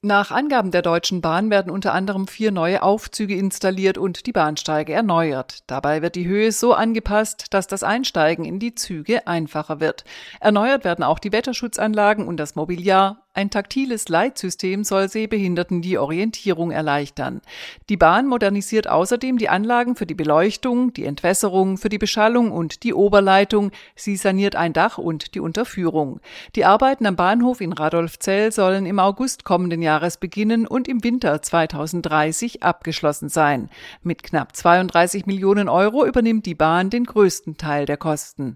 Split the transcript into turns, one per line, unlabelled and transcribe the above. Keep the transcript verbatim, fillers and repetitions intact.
Nach Angaben der Deutschen Bahn werden unter anderem vier neue Aufzüge installiert und die Bahnsteige erneuert. Dabei wird die Höhe so angepasst, dass das Einsteigen in die Züge einfacher wird. Erneuert werden auch die Wetterschutzanlagen und das Mobiliar. Ein taktiles Leitsystem soll Sehbehinderten die Orientierung erleichtern. Die Bahn modernisiert außerdem die Anlagen für die Beleuchtung, die Entwässerung, für die Beschallung und die Oberleitung. Sie saniert ein Dach und die Unterführung. Die Arbeiten am Bahnhof in Radolfzell sollen im August kommenden Jahres beginnen und im Winter zweitausenddreißig abgeschlossen sein. Mit knapp zweiunddreißig Millionen Euro übernimmt die Bahn den größten Teil der Kosten.